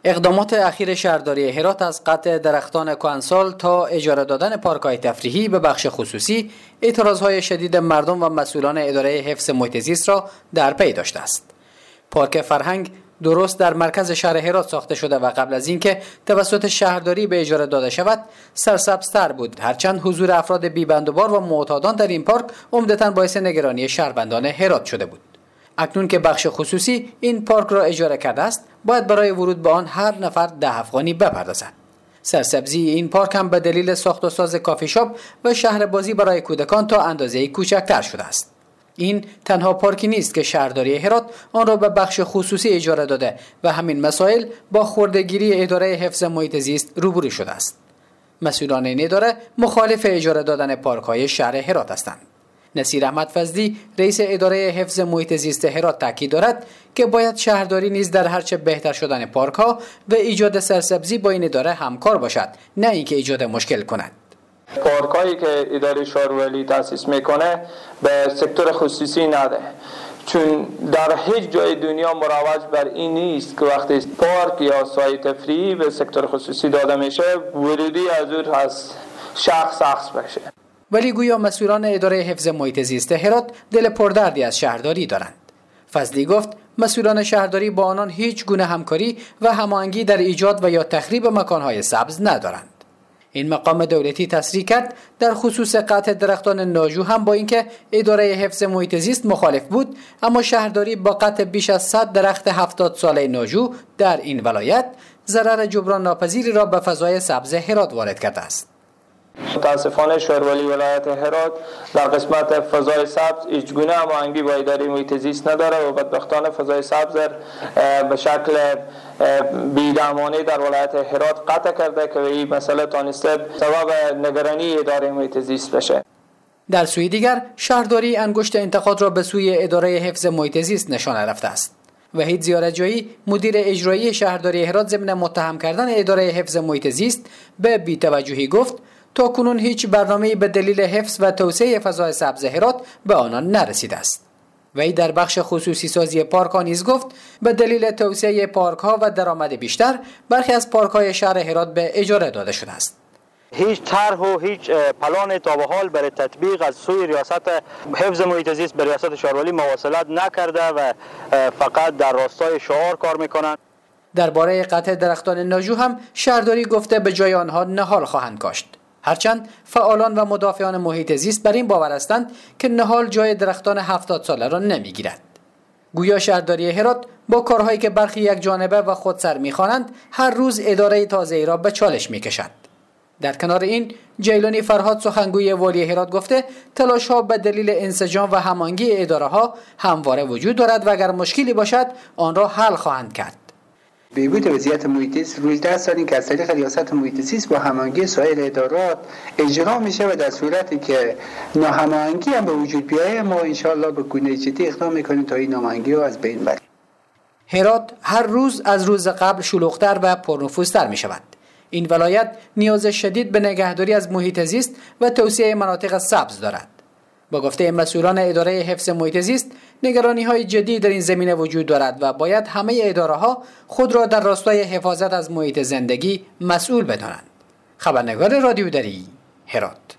اقدامات اخیر شهرداری هرات از قطع درختان کهنسال تا اجاره دادن پارک‌های تفریحی به بخش خصوصی اعتراضهای شدید مردم و مسئولان اداره حفظ محیط زیست را در پی داشته است. پارک فرهنگ درست در مرکز شهر هرات ساخته شده و قبل از اینکه توسط شهرداری به اجاره داده شود سرسبزتر بود، هرچند حضور افراد بی‌بندوبار و معتادان در این پارک عمدتاً باعث نگرانی شهروندان هرات شده بود. اکنون که بخش خصوصی این پارک را اجاره کرده است، باید برای ورود به آن هر نفر 10 افغانی بپردازد. سرسبزی این پارک هم به دلیل ساخت و ساز کافی شاپ و شهر بازی برای کودکان تا اندازه‌ای کوچکتر شده است. این تنها پارکی نیست که شهرداری هرات آن را به بخش خصوصی اجاره داده و همین مسائل با خرده‌گیری اداره حفظ محیط زیست روبرو شده است. مسئولان این اداره مخالف اجاره دادن پارک‌های شهر هرات هستند. نصیر احمد فضلی رئیس اداره حفظ محیط زیست هرات تاکید دارد که باید شهرداری نیز در هرچه بهتر شدن پارک‌ها و ایجاد سرسبزی با این اداره همکار باشد، نه اینکه ایجاد مشکل کند. پارکایی که اداره شهرولی تأسیس میکنه به سکتور خصوصی نده، چون در هیچ جای دنیا مروج بر این نیست که وقتی پارک یا سایت تفریحی به سکتور خصوصی داده میشه ورودی از اون از شخص بشه. ولی گویا مسئولان اداره حفظ محیط زیست هرات دل پردردی از شهرداری دارند. فضلی گفت مسئولان شهرداری با آنان هیچ گونه همکاری و هماهنگی در ایجاد و یا تخریب مکانهای سبز ندارند. این مقام دولتی تصریح کرد در خصوص قطع درختان ناجو هم با اینکه اداره حفظ محیط زیست مخالف بود، اما شهرداری با قطع بیش از 100 درخت 70 ساله ناجو در این ولایت ضرر جبران ناپذیری را به فضای سبز هرات وارد کرده است. متاسفانه شهرولی ولایت هرات در قسمت فضای سبز هیچ گونه هماهنگی با اداره محیط زیست نداره و بدبختانه فضای سبز به شکل بی‌درمانی در ولایت هرات قطع کرده که این مسئله تانسته سبب نگرانی اداره محیط زیست بشه. در سوی دیگر شهرداری انگشت انتقاد را به سوی اداره حفظ محیط زیست نشانه رفته است. وحید زیارتجویی مدیر اجرایی شهرداری هرات ضمن متهم کردن اداره حفظ محیط زیست به بی‌توجهی گفت تا کنون هیچ برنامه‌ای به دلیل حفظ و توسعه فضای سبز هرات به آنان نرسیده است. وی در بخش خصوصی سازی پارک‌ها نیز گفت به دلیل توسعه پارک‌ها و درآمد بیشتر برخی از پارک‌های شهر هرات به اجاره داده شده است. هیچ طرح و هیچ پلان تا به حال برای تطبیق از سوی ریاست حفظ محیط زیست به ریاست شهرولی مواصلت نکرده و فقط در راستای شعار کار میکنند. درباره قطع درختان ناجو هم شهرداری گفته به جای آنها نهال خواهند کاشت. هرچند فعالان و مدافعان محیط زیست بر این باور هستند که نهال جای درختان 70 ساله را نمیگیرد. گویا شهرداری هرات با کارهایی که برخی یک جانبه و خودسر میخوانند هر روز اداره تازه‌ای را به چالش میکشد. در کنار این جیلانی فرهاد سخنگوی والی هرات گفته تلاش‌ها به دلیل انسجام و هماهنگی اداره‌ها همواره وجود دارد و اگر مشکلی باشد آن را حل خواهند کرد. بهبود وضعیت محیط زیست روی دست داریم که از طریق ریاست محیط زیست با هماهنگی سایر ادارات اجرا میشه و در صورتی که ناهماهنگی هم به وجود بیاید ما انشالله به گونه جدی اقدام میکنیم تا این ناهماهنگی رو از بین بریم. هرات هر روز از روز قبل شلوغ‌تر و پرنفوذتر میشود. این ولایت نیاز شدید به نگهداری از محیط زیست و توسعه مناطق سبز دارد. با گفته مسئولان اداره حفظ محیط زیست نگرانی‌های جدی در این زمینه وجود دارد و باید همه اداره‌ها خود را در راستای حفاظت از محیط زندگی مسئول بدانند. خبرنگار رادیو دری هرات.